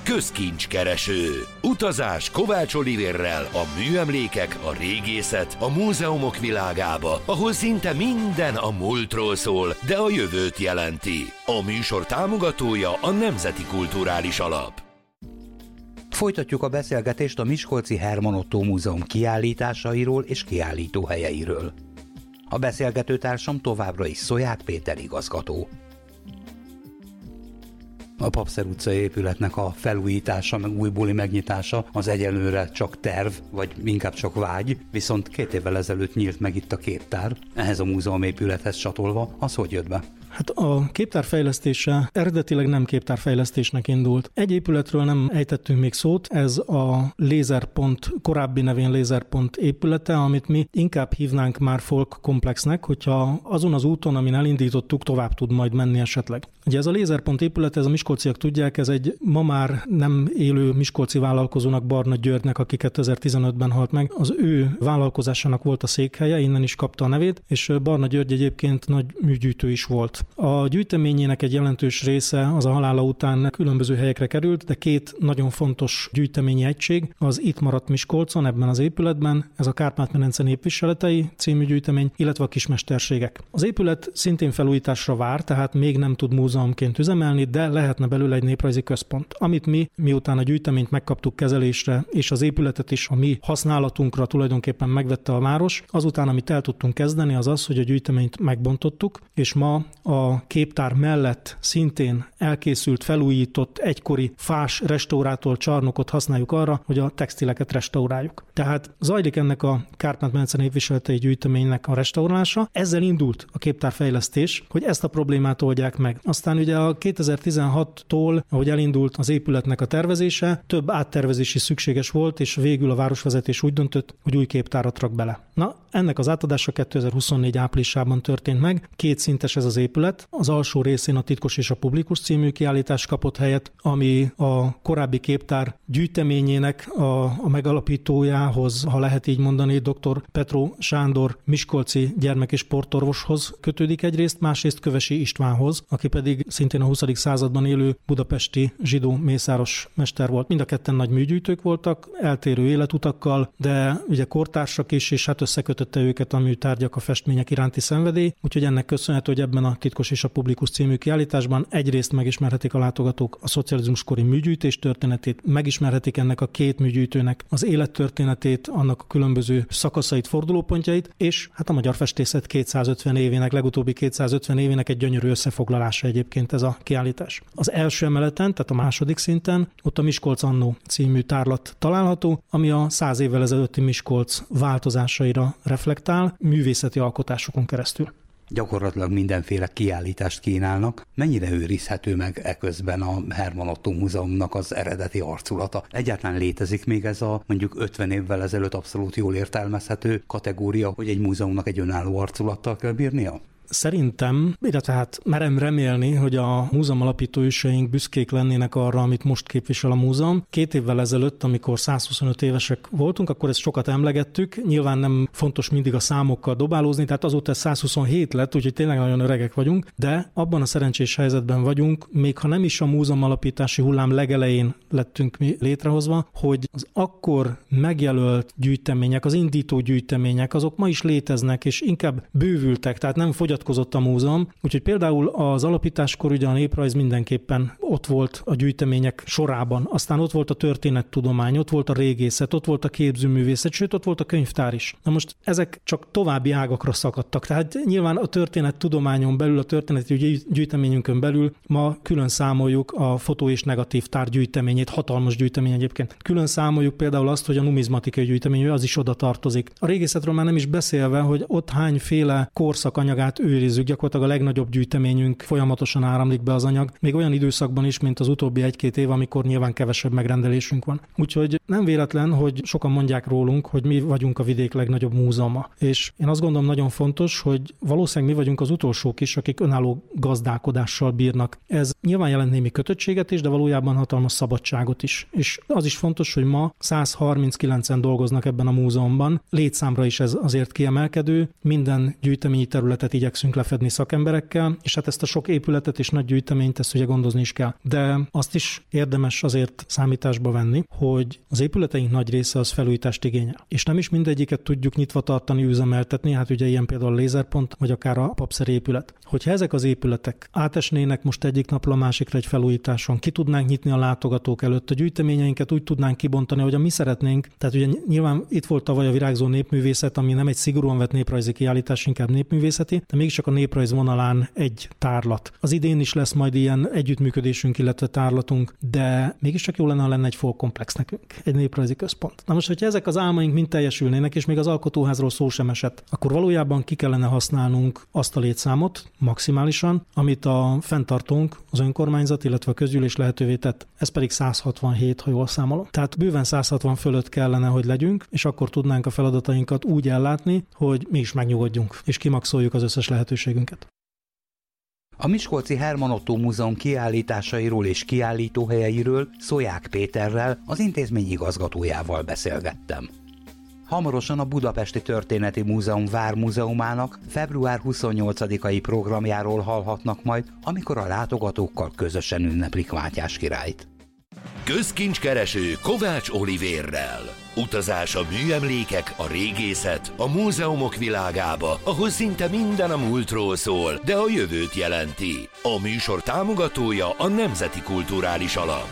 Közkincskereső. Utazás Kovács Olivérrel a műemlékek, a régészet, a múzeumok világába, ahol szinte minden a múltról szól, de a jövőt jelenti. A műsor támogatója a Nemzeti Kulturális Alap. Folytatjuk a beszélgetést a Miskolci Herman Ottó Múzeum kiállításairól és kiállítóhelyeiről. A beszélgetőtársam továbbra is Szolyák Péter igazgató. A Papszer utcai épületnek a felújítása, meg újbóli megnyitása az egyelőre csak terv, vagy inkább csak vágy, viszont 2 évvel ezelőtt nyílt meg itt a képtár, ehhez a múzeum épülethez csatolva. Az hogy jött be? Hát a képtár fejlesztése eredetileg nem képtárfejlesztésnek indult. Egy épületről nem ejtettünk még szót, ez a Lézerpont, korábbi nevén Lézerpont épülete, amit mi inkább hívnánk már Folk Komplexnek, hogyha azon az úton, amin elindítottuk, tovább tud majd menni esetleg. Ugye ez a Lézerpont épület, ez a miskolciak tudják, ez egy ma már nem élő miskolci vállalkozónak, Barna Györgynek, aki 2015-ben halt meg. Az ő vállalkozásának volt a székhelye, innen is kapta a nevét, és Barna György egyébként nagy műgyűjtő is volt. A gyűjteményének egy jelentős része az a halála után különböző helyekre került, de 2 nagyon fontos gyűjteményi egység az itt maradt Miskolcon, ebben az épületben, ez a Kárpát-medence népviseletei című gyűjtemény, illetve a kismesterségek. Az épület szintén felújításra vár, tehát még nem tud múzeumként üzemelni, de lehetne belőle egy néprajzi központ, amit mi, miután a gyűjteményt megkaptuk kezelésre, és az épületet is a mi használatunkra tulajdonképpen megvette a város, azután, amit el tudtunk kezdeni, az az, hogy a gyűjteményt megbontottuk, és ma a képtár mellett szintén elkészült, felújított, egykori fás restaurátor csarnokot használjuk arra, hogy a textileket restauráljuk. Tehát zajlik ennek a Kárpát-medence népviseletei gyűjteménynek a restaurálása. Ezzel indult a képtárfejlesztés, hogy ezt a problémát oldják meg. Aztán ugye a 2016-tól, ahogy elindult az épületnek a tervezése, több áttervezési szükséges volt, és végül a városvezetés úgy döntött, hogy új képtárat rak bele. Na, ennek az átadása 2024 áprilisában történt meg. 2 szintes ez az épület. Az alsó részén a Titkos és a Publikus című kiállítás kapott helyet, ami a korábbi képtár gyűjteményének a megalapítójához, ha lehet így mondani, dr. Petró Sándor miskolci gyermek- és sportorvoshoz kötődik egyrészt, másrészt Kövesi Istvánhoz, aki pedig szintén a 20. században élő budapesti zsidó mészáros mester volt. Mind a ketten nagy műgyűjtők voltak, eltérő életutakkal, de ugye kortársak is, és hát összekötötte őket a műtárgyak, a festmények iránti szenvedély, úgyhogy ennek köszönhető, hogy ebben a Titkos és a Publikus című kiállításban egyrészt megismerhetik a látogatók a szocializmuskori műgyűjtés történetét, megismerhetik ennek a 2 műgyűjtőnek az élettörténetét, annak a különböző szakaszait, fordulópontjait, és hát a magyar festészet 250 évének, legutóbbi 250 évének egy gyönyörű összefoglalása egyébként ez a kiállítás. Az első emeleten, tehát a második szinten, ott a Miskolc Annó című tárlat található, ami a 100 évvel ezelőtti Miskolc változásaira reflektál művészeti alkotásokon keresztül. Gyakorlatilag mindenféle kiállítást kínálnak. Mennyire őrizhető meg eközben a Herman Ottó Múzeumnak az eredeti arculata? Egyáltalán létezik még ez a mondjuk 50 évvel ezelőtt abszolút jól értelmezhető kategória, hogy egy múzeumnak egy önálló arculattal kell bírnia? Szerintem, illetve hát merem remélni, hogy a múzeum alapító őseink büszkék lennének arra, amit most képvisel a múzeum. 2 évvel ezelőtt, amikor 125 évesek voltunk, akkor ezt sokat emlegettük. Nyilván nem fontos mindig a számokkal dobálózni, tehát azóta 127 lett, úgyhogy tényleg nagyon öregek vagyunk, de abban a szerencsés helyzetben vagyunk, még ha nem is a múzeum alapítási hullám legelején lettünk mi létrehozva, hogy az akkor megjelölt gyűjtemények, az indító gyűjtemények, azok ma is léteznek, és inkább bővültek, tehát nem fogyatkozott a múzeum. Úgyhogy például az alapításkor ugye a néprajz mindenképpen ott volt a gyűjtemények sorában. Aztán ott volt a történettudomány, ott volt a régészet, ott volt a képzőművészet, sőt ott volt a könyvtár is. Na most ezek csak további ágakra szakadtak. Tehát nyilván a történettudományon belül, a történeti gyűjteményünkön belül ma külön számoljuk a fotó és negatív tár gyűjteményét, hatalmas gyűjtemény egyébként. Külön számoljuk például azt, hogy a numizmatikai gyűjtemény, az is oda tartozik. A régészetről már nem is beszélve, hogy ott hányféle korszak anyagát őrizzük, gyakorlatilag a legnagyobb gyűjteményünk folyamatosan áramlik be az anyag, még olyan időszakban is, mint az utóbbi 1-2 év, amikor nyilván kevesebb megrendelésünk van. Úgyhogy nem véletlen, hogy sokan mondják rólunk, hogy mi vagyunk a vidék legnagyobb múzeuma. És én azt gondolom nagyon fontos, hogy valószínűleg mi vagyunk az utolsók is, akik önálló gazdálkodással bírnak. Ez nyilván jelent némi kötöttséget is, de valójában hatalmas szabadságot is. És az is fontos, hogy ma 139-en dolgoznak ebben a múzeumban. Létszámra is ez azért kiemelkedő. Minden gyűjteményi területet igyekszünk igyekszünk lefedni szakemberekkel, és hát ezt a sok épületet és nagy gyűjteményt ezt ugye gondozni is kell. De azt is érdemes azért számításba venni, hogy az épületeink nagy része az felújítást igényel. És nem is mindegyiket tudjuk nyitva tartani, üzemeltetni, hát ugye ilyen például a Lézerpont, vagy akár a papszer épület. Hogyha ezek az épületek átesnének most egyik napról a másikra egy felújításon, ki tudnánk nyitni a látogatók előtt, a gyűjteményeinket úgy tudnánk kibontani, hogy mi szeretnénk. Tehát ugye nyilván itt volt tavaly a Virágzó népművészet, ami nem egy szigorúan vett néprajzi kiállítás, inkább népművészeti, de mégiscsak a néprajz vonalán egy tárlat. Az idén is lesz majd ilyen együttműködésünk, illetve tárlatunk, de mégiscsak jó lenne, ha lenne egy folkkomplex nekünk, egy néprajzi központ. Na most, hogyha ezek az álmaink mind teljesülnének, és még az alkotóházról szó sem esett, akkor valójában ki kellene használnunk azt a létszámot maximálisan, amit a fenntartónk, az önkormányzat, illetve a közgyűlés lehetővé tett. Ez pedig 167, ha jól számolom. Tehát bőven 160 fölött kellene, hogy legyünk, és akkor tudnánk a feladatainkat úgy ellátni, hogy mi is megnyugodjunk, és kimaxoljuk az összes lehetőségünket. A Miskolci Herman Ottó Múzeum kiállításairól és kiállítóhelyeiről Szólyák Péterrel, az intézmény igazgatójával beszélgettem. Hamarosan a Budapesti Történeti Múzeum Vármúzeumának február 28-ai programjáról hallhatnak majd, amikor a látogatókkal közösen ünneplik Mátyás királyt. Közkincskereső Kovács Olivérrel. Utazás a műemlékek, a régészet, a múzeumok világába, ahol szinte minden a múltról szól, de a jövőt jelenti. A műsor támogatója a Nemzeti Kulturális Alap.